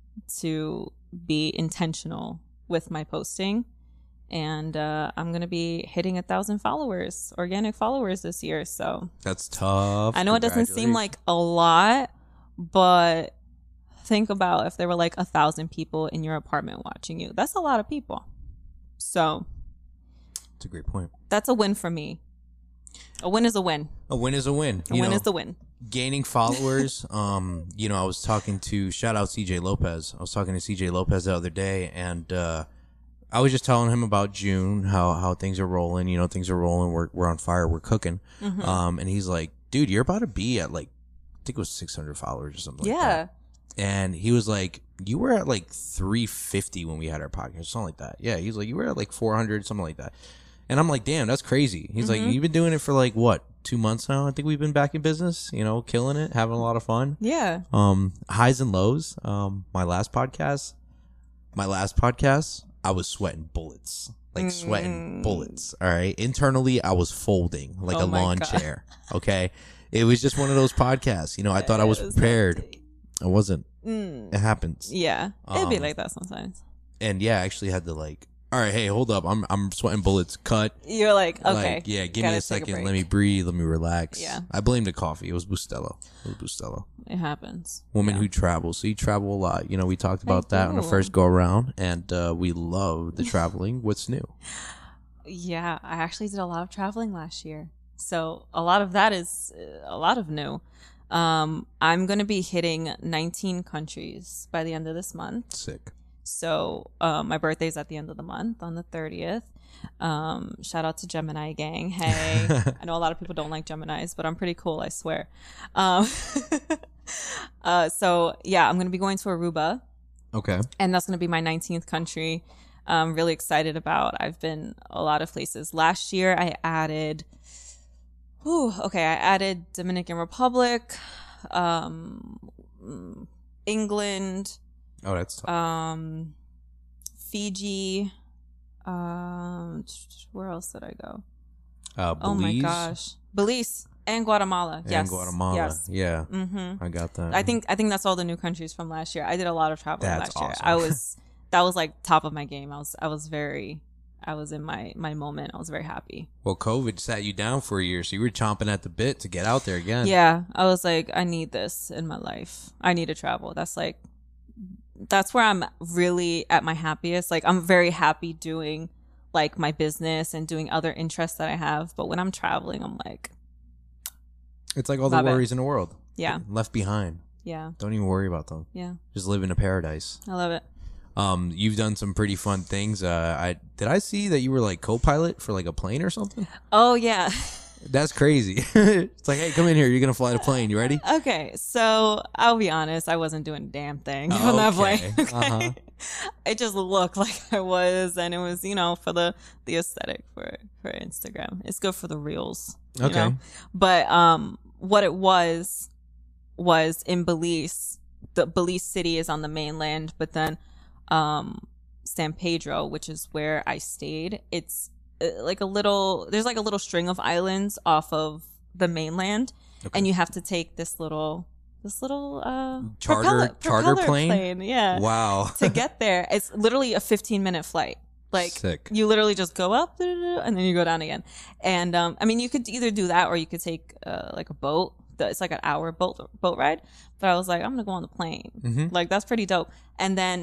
be intentional with my posting. And I'm going to be hitting 1,000 followers, organic followers this year. So That's tough. I know it doesn't seem Congratulations. like a lot, but think about if there were like 1,000 people in your apartment watching you. That's a lot of people. So It's a great point. that's a win for me. A win is a win. A win is a win. A win is the win. Gaining followers. I was talking to shout out CJ Lopez. I was talking to CJ Lopez the other day, and I was just telling him about June, how things are rolling. Things are rolling. We're on fire. We're cooking. Mm-hmm. And he's like, dude, you're about to be at like, I think it was 600 followers or something. Like Yeah. that. And he was like, you were at like 350 when we had our podcast, something like that. Yeah. He's like, you were at like 400, something like that. And I'm like, damn, that's crazy. He's like, you've been doing it for like what, 2 months now? I think we've been back in business, killing it, having a lot of fun. Yeah. Highs and lows. My last podcast, I was sweating bullets. Like sweating bullets. All right. Internally, I was folding like Oh a my lawn God. chair. Okay. It was just one of those podcasts. I thought I was prepared. I wasn't. It happens. Yeah. It'd be Um, like that sometimes. And yeah, I actually had to like, all right, hey, hold up. I'm sweating bullets. Cut. You're like, okay. Like, yeah, give me gotta a take second. break. Let me breathe. Let me relax. Yeah. I blame the coffee. It was Bustelo. It happens. Woman Yeah. who travels. So you travel a lot. We talked about I that on the do. first go around, and we love the traveling. What's new? Yeah, I actually did a lot of traveling last year. So a lot of that is a lot of new. I'm going to be hitting 19 countries by the end of this month. Sick. So my birthday's at the end of the month on the 30th. Shout out to Gemini gang. Hey, I know a lot of people don't like Geminis, but I'm pretty cool, I swear. So yeah, I'm going to be going to Aruba. Okay. And that's going to be my 19th country. I'm really excited about. I've been a lot of places. Last year, I added, Whew, okay, I added Dominican Republic, England, Oh, that's tough. Fiji. Where else did I go? Belize Oh my gosh, Belize and Guatemala. and yes, Guatemala. Yes. Yeah, Mm-hmm. I got that. I think that's all the new countries from last year. I did a lot of traveling That's last year. awesome. That was like top of my game. I was in my moment. I was very happy. Well, COVID sat you down for a year, so you were chomping at the bit to get out there again. Yeah, I was like, I need this in my life. I need to travel. That's where I'm really at my happiest. Like, I'm very happy doing like my business and doing other interests that I have. But when I'm traveling, I'm like, It's like all the Love it. worries in the world. yeah, Left behind. yeah, Don't even worry about them. yeah. Just live in a paradise. I love it. You've done some pretty fun things. I see that you were like co-pilot for like a plane or something? Oh, yeah. That's crazy. It's like, hey, come in here. You're gonna fly the plane. You ready? Okay, so I'll be honest, I wasn't doing a damn thing on that plane. Okay. Uh-huh. It just looked like I was, and it was, for the aesthetic for Instagram. It's good for the reels. you Okay. know? But what it was in Belize. The Belize city is on the mainland, but then San Pedro, which is where I stayed, it's there's like a little string of islands off of the mainland, and you have to take this little Charter propeller plane? yeah, Wow. to get there. It's literally a 15-minute flight. Like, Sick. you literally just go up and then you go down again. And I mean, you could either do that or you could take like a boat. It's like an hour boat ride. But I was like, I'm gonna go on the plane. Mhm. Like, that's pretty dope. And then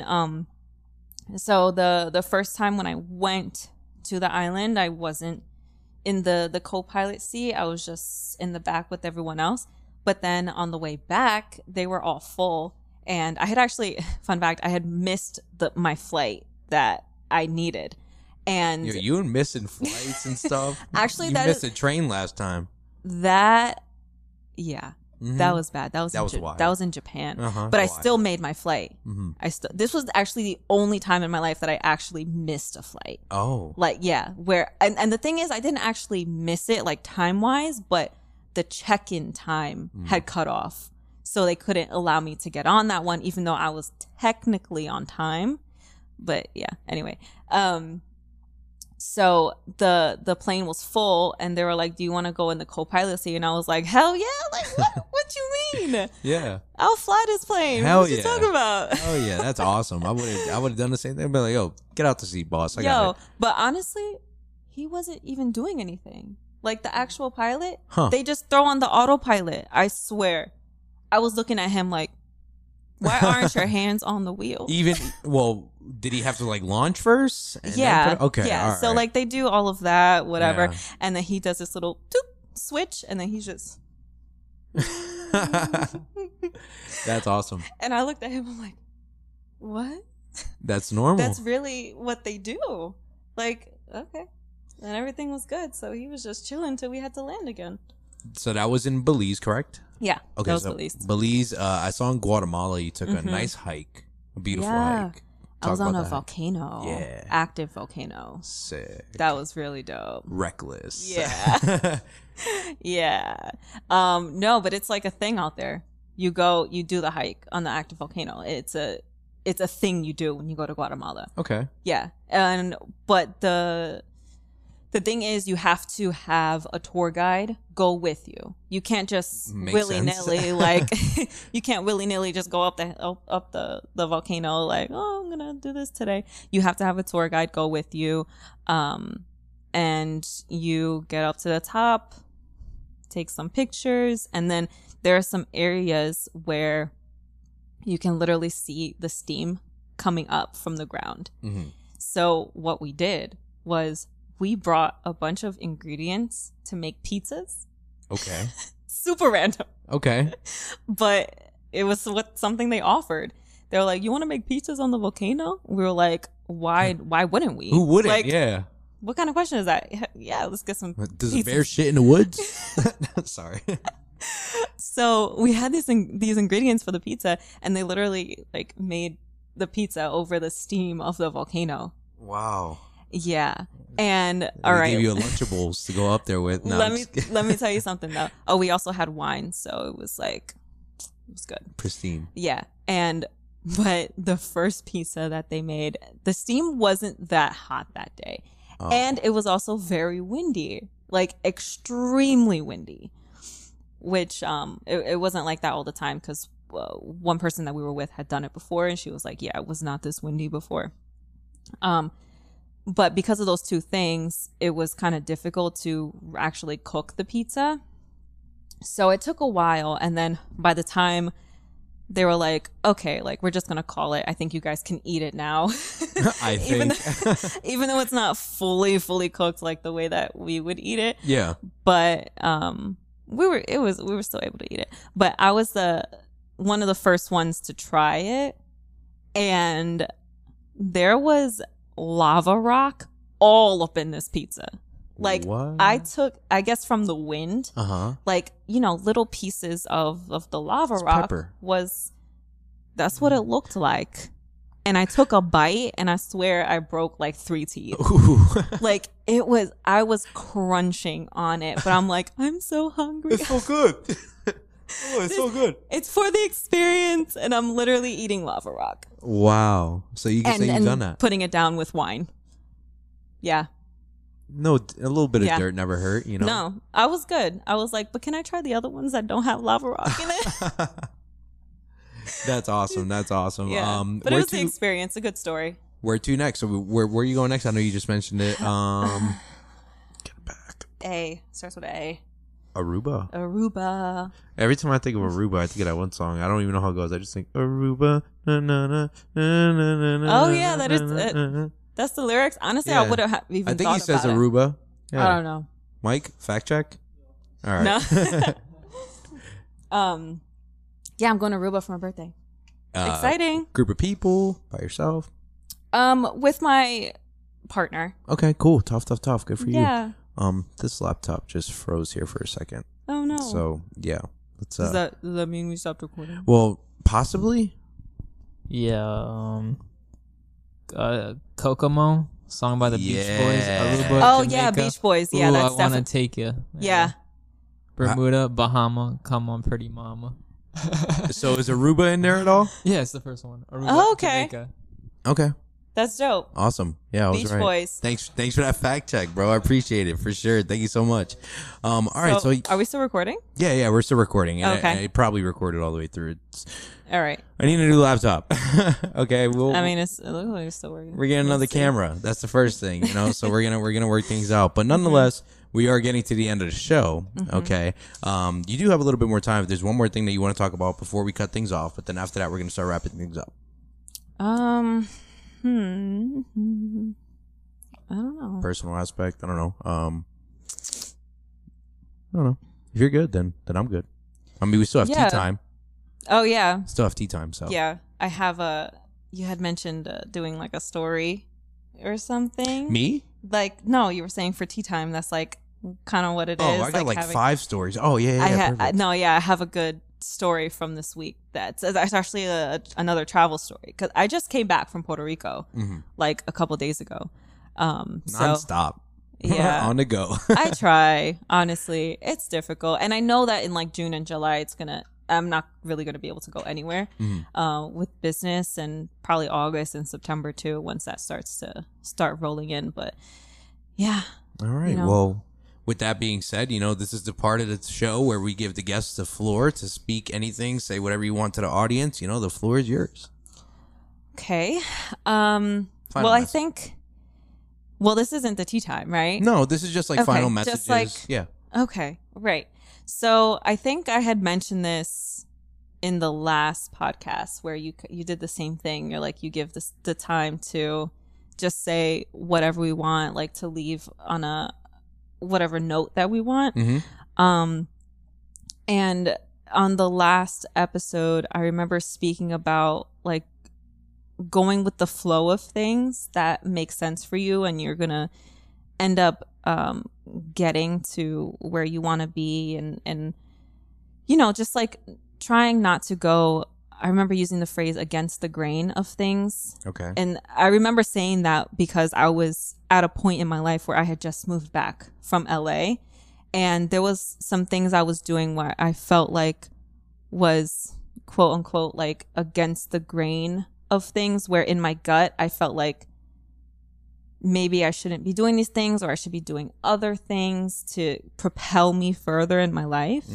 so the first time when I went to the island, I wasn't in the co-pilot seat. I was just in the back with everyone else. But then on the way back, they were all full. And I had actually, fun fact, I had missed my flight that I needed. And You and missing flights and stuff. Actually, you that missed is- a train last time. yeah, Mhm. that was bad. That was wild. that was in Japan. Uh-huh. But I Wild. still made my flight. Mhm. This was actually the only time in my life that I actually missed a flight. Oh. Like, yeah, where and the thing is, I didn't actually miss it like time wise, but the check-in time had cut off, so they couldn't allow me to get on that one, even though I was technically on time. But yeah, anyway, so the plane was full, and they were like, "Do you want to go in the co-pilot seat?" And I was like, "Hell yeah!" Like, what you mean? Yeah. I'll fly this plane. Hell what you yeah. talking about? Oh yeah, that's awesome. I would have done the same thing. But like, yo, get out the seat, boss. I got it. But honestly, he wasn't even doing anything. Like, the actual pilot, Huh. they just throw on the autopilot. I swear. I was looking at him like, why aren't your hands on the wheel? Well, did he have to like launch first? And then Yeah. put it- okay. Yeah. all So right. like, they do all of that, whatever. Yeah. And then he does this little toop, switch, and then he's just, That's awesome. and I looked at him, I'm like, what? That's normal. That's really what they do. Like, okay. And everything was good. So he was just chilling till we had to land again. So that was in Belize, correct? Yeah. Okay, That was so Belize. Belize. I saw in Guatemala you took a nice hike, a beautiful Yeah. hike. I was Talk on about a that hike. volcano. Yeah. Active volcano. Sick. That was really dope. Reckless. Yeah. Yeah. No, but it's like a thing out there. You do the hike on the active volcano. It's a thing you do when you go to Guatemala. Okay. Yeah. But the thing is, you have to have a tour guide go with you. You can't just Makes willy-nilly sense. like you can't willy-nilly just go up the volcano like, oh, I'm gonna do this today. You have to have a tour guide go with you, and you get up to the top, take some pictures, and then there are some areas where you can literally see the steam coming up from the ground. Mhm. So what we did was we brought a bunch of ingredients to make pizzas. Okay. Super random, Okay. but it was something they offered. They were like, "You want to make pizzas on the volcano?" We were like, "Why wouldn't we? Who wouldn't? Like, yeah. what kind of question is that? Yeah, let's get some Does a bear pizzas." shit in the woods? Sorry. So we had these ingredients for the pizza, and they literally like made the pizza over the steam of the volcano. Wow. Yeah. And all They right. gave you a Lunchables to go up there with. No, let I'm me just kidding. let me tell you something though. Oh, we also had wine, so it was good. Pristine. Yeah. But the first pizza that they made, the steam wasn't that hot that day. Oh. And it was also very windy, like extremely windy, which it wasn't like that all the time because one person that we were with had done it before and she was like, yeah, it was not this windy before. But because of those two things, it was kind of difficult to actually cook the pizza. So it took a while. And then by the time they were like, okay, like we're just going to call it. I think you guys can eat it now. I even, think. even though it's not fully cooked like the way that we would eat it. Yeah. But we were still able to eat it. But I was one of the first ones to try it. And there was lava rock all up in this pizza. Like What? I took, I guess from the wind, like, little pieces of the lava rock pepper. that's what it looked like. And I took a bite and I swear I broke like 3 teeth. Ooh. Like I was crunching on it, but I'm like, I'm so hungry. It's so good. Oh, it's so good. It's for the experience, and I'm literally eating lava rock Wow. So you can say you've done and that. putting it down with wine. Yeah. No, a little bit of Yeah. dirt never hurt, No, I was good. I was like, but can I try the other ones that don't have lava rock in it? That's awesome. That's awesome. Yeah. But it was the experience. A good story. Where to next? So where are you going next? I know you just mentioned it. Get back. A. Starts with A. Aruba. Aruba. Every time I think of Aruba, I think of that one song. I don't even know how it goes. I just think Aruba. Na, na, na, na, na, na, na, Oh, yeah, that is na, it. na, na. That's the lyrics. Honestly, Yeah. I wouldn't have even I think thought he says about it. Aruba. I don't know. Mike, fact check. All right. No. Yeah, I'm going to Aruba for my birthday. Exciting. Group of people by yourself. With my partner. Okay, cool. Tough. Good for Yeah. you. This laptop just froze here for a second. Oh no. So yeah, let's. does that mean we stopped recording? Well, possibly. Yeah. Kokomo, song by the Beach Yeah. Boys. Aruba, Oh yeah, Jamaica. Beach Boys. Yeah, Ooh, that's I wanna definitely. take you. Yeah. Bermuda, Bahama, come on, pretty mama. So is Aruba in there at all? Yeah, it's the first one. Aruba, Oh, okay. Jamaica. Okay, That's dope. awesome. Yeah, I was Beach right. Boys. Thanks for that fact check, bro. I appreciate it for sure. Thank you so much. All right, so are we still recording? yeah, we're still recording. And Okay. I probably recorded all the way through. All right. I need a new laptop. Okay, I mean, it looks like it's still working. we're getting another Let's see. camera. That's the first thing, So we're gonna work things out. But nonetheless, we are getting to the end of the show. Okay. You do have a little bit more time. If there's one more thing that you want to talk about before we cut things off, but then after that, we're gonna start wrapping things up. I don't know. Personal aspect. I don't know. I don't know. If you're good, then I'm good. I mean, we still have Yeah. tea time. Oh yeah. Still have tea time. So Yeah. I have you had mentioned doing like a story or something. me. Like no, you were saying for tea time. That's like kind of what it is. Oh, I got like having- 5 stories. Oh yeah. Perfect. I have a good story from this week. It's actually another travel story because I just came back from Puerto Rico like a couple days ago. So Non-stop. yeah, On the go. I try. Honestly, it's difficult, and I know that in like June and July, I'm not really gonna be able to go anywhere with business, and probably August and September too. Once that starts to rolling in, but yeah. All right. know. Well, with that being said, this is the part of the show where we give the guests the floor to speak anything, say whatever you want to the audience. The floor is yours. Okay. Final I message. think. Well, this isn't the tea time, right? No, this is just like Okay, final just messages. like- yeah. Okay, right. So I think I had mentioned this in the last podcast where you did the same thing. You're like, you give the time to just say whatever we want, like to leave on a whatever note that we want. And on the last episode, I remember speaking about like going with the flow of things that make sense for you, and you're gonna end up getting to where you want to be, and just like trying not to go I remember using the phrase against the grain of things. Okay. And I remember saying that because I was at a point in my life where I had just moved back from LA. And there was some things I was doing where I felt like was quote unquote like against the grain of things, where in my gut I felt like maybe I shouldn't be doing these things, or I should be doing other things to propel me further in my life.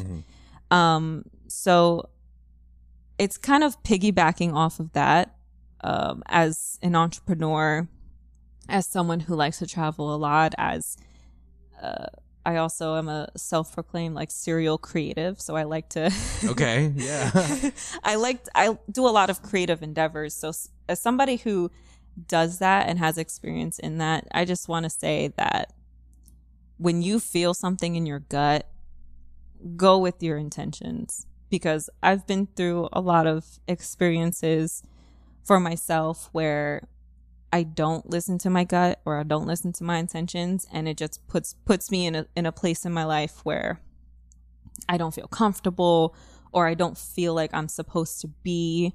So it's kind of piggybacking off of that, as an entrepreneur, as someone who likes to travel a lot, as I also am a self-proclaimed like serial creative. So I like to Okay. Yeah. I do a lot of creative endeavors. So as somebody who does that and has experience in that, I just want to say that when you feel something in your gut, go with your intentions, because I've been through a lot of experiences for myself where I don't listen to my gut or I don't listen to my intentions, and it just puts me in a place in my life where I don't feel comfortable, or I don't feel like I'm supposed to be.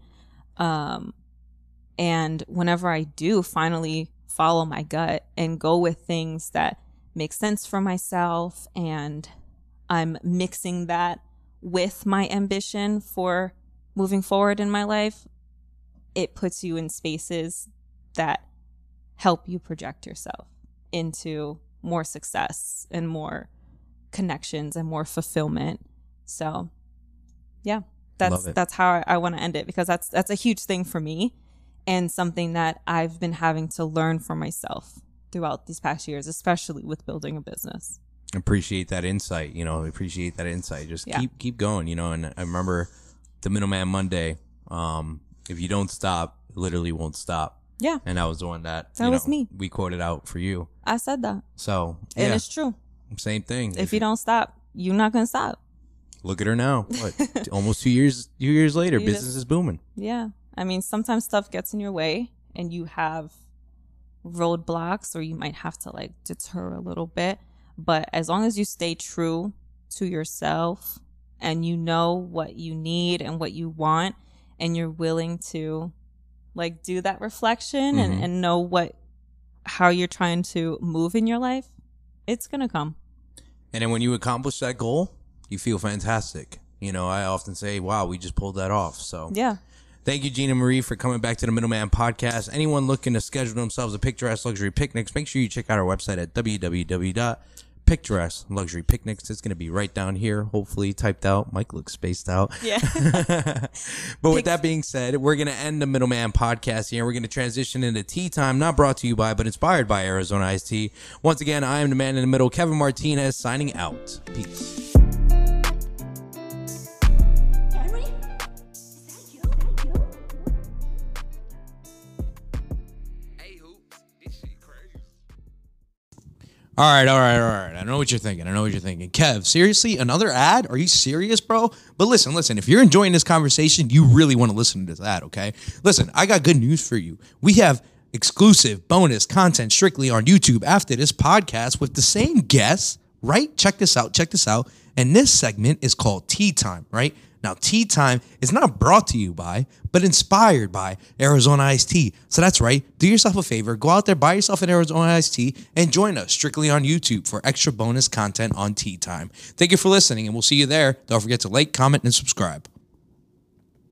And whenever I do finally follow my gut and go with things that make sense for myself, and I'm mixing that with my ambition for moving forward in my life, it puts you in spaces that help you project yourself into more success and more connections and more fulfillment. So yeah, that's how I want to end it, because that's a huge thing for me, and something that I've been having to learn for myself throughout these past years, especially with building a business. Appreciate that insight. Appreciate that insight. Just keep going, and I remember the Middleman Monday. If you don't stop, it literally won't stop. Yeah. And that was the one that was me. We quoted out for you. I said that. So And it's true. Same thing. If you don't stop, you're not going to stop. Look at her now. What? Almost 2 years later, business is booming. Yeah. I mean, sometimes stuff gets in your way and you have roadblocks, or you might have to like deter a little bit. But as long as you stay true to yourself and you know what you need and what you want, and you're willing to like do that reflection and know how you're trying to move in your life, it's going to come. And then when you accomplish that goal, you feel fantastic. I often say, wow, we just pulled that off. So yeah. Thank you, Gina Marie, for coming back to the Middleman Podcast. Anyone looking to schedule themselves a picturesque luxury picnics, make sure you check out our website at www.picturesqueluxurypicnics. It's going to be right down here, hopefully typed out. Mike looks spaced out. Yeah. But with that being said, we're going to end the Middleman Podcast here. We're going to transition into Tea Time, not brought to you by, but inspired by Arizona Iced Tea. Once again, I am the man in the middle, Kevin Martinez, signing out. Peace. Henry? Is that you? All right. I know what you're thinking. Kev, seriously? Another ad? Are you serious, bro? But listen. If you're enjoying this conversation, you really want to listen to this ad, okay? Listen, I got good news for you. We have exclusive bonus content strictly on YouTube after this podcast with the same guests, right? Check this out. And this segment is called Tea Time, right? Now, Tea Time is not brought to you by, but inspired by Arizona Iced Tea. So that's right. Do yourself a favor. Go out there, buy yourself an Arizona Iced Tea, and join us strictly on YouTube for extra bonus content on Tea Time. Thank you for listening, and we'll see you there. Don't forget to like, comment, and subscribe.